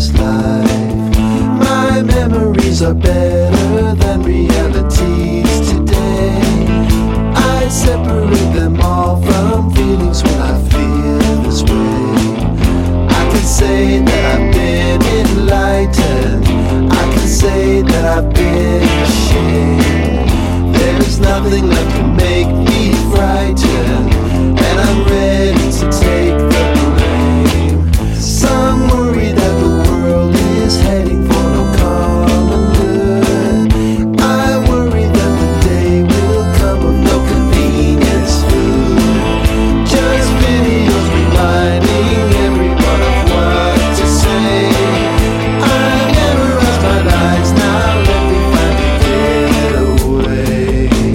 this life. My memories are better than realities today. I separate them all from feelings when I feel this way. I can say that I've been enlightened. I can say that I've been ashamed. There is nothing left to make me frightened, and I'm ready to take the blame. Some worry that the world is heading for no common good. I worry that the day will come of no convenience food. Just videos reminding everyone of what to say. I memorize my lines, now let me finally get away.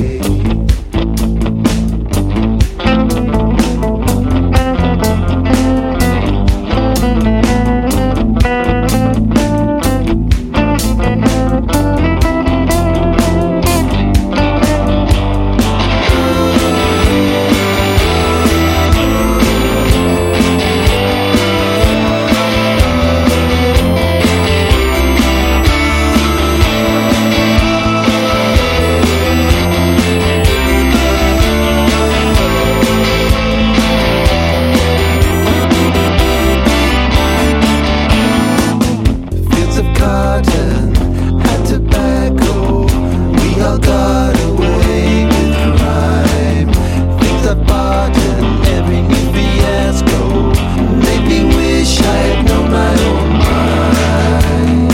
Fields of cotton and tobacco, we all got away with crime. Things I bought and every new fiasco made me wish I had known my own mind.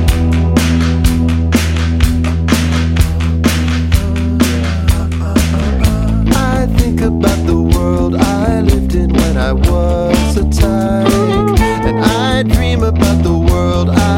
I think about the world I lived in when I was a tyke, and I dream about the world I